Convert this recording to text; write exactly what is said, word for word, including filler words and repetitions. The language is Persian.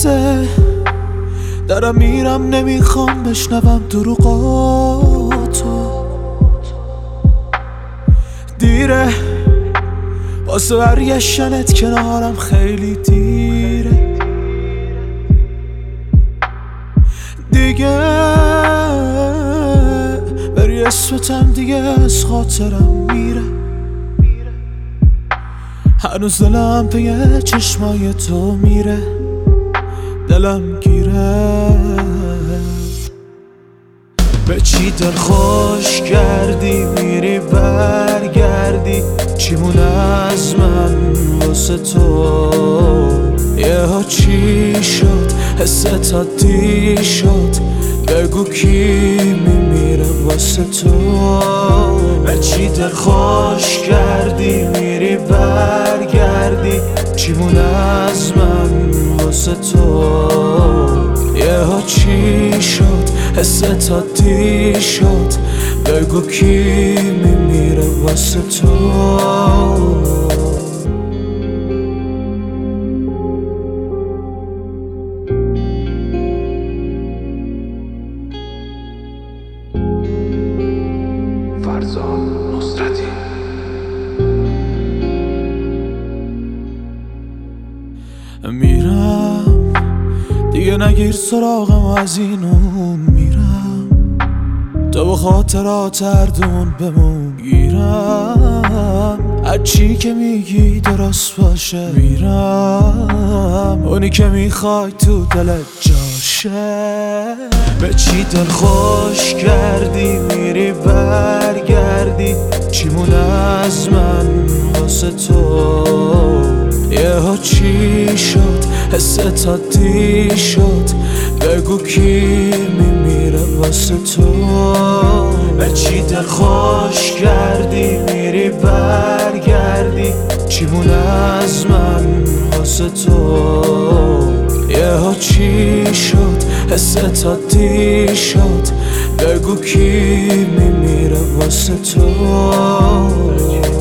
لحظه دارم میرم، نمیخوام بشنوم دروغاتو. دیره واسه برگشتنت کنارم، خیلی دیره دیگه. بری اسمتم دیگه از خاطرم میره. هنوز دلم پی چشمای تو میره، دلم گیره. به چی دل خوش کردی میری برگردی، چیمونه از من واسه تو؟ یه ها چی شد حست عادی شد، بگو کی میمیره واسه تو؟ به چی دل خوش کردی میری برگردی، چیمونه از من واسه تو؟ یه ها چی شد حست عادی شد، بگو کی میمیره واسه تو؟ فرزاد نصرتی. میرم دیگه، نگیر سراغم و از این اون میرم. تو به خاطرات اردون بمون گیرم. هرچی که میگی درست باشه میرم، اونی که میخوای تو دلت جاشه. به چی دل خوش کردی میری برگردی، چیمونه از من واسه تو؟ یه ها چی شد حست عادی شد، بگو کی میمیره واسه تو؟ به چی دل خوش کردی میری برگردی، چیمونه از من واسه تو؟ یه ها چی شد حست عادی شد، بگو کی میمیره واسه تو؟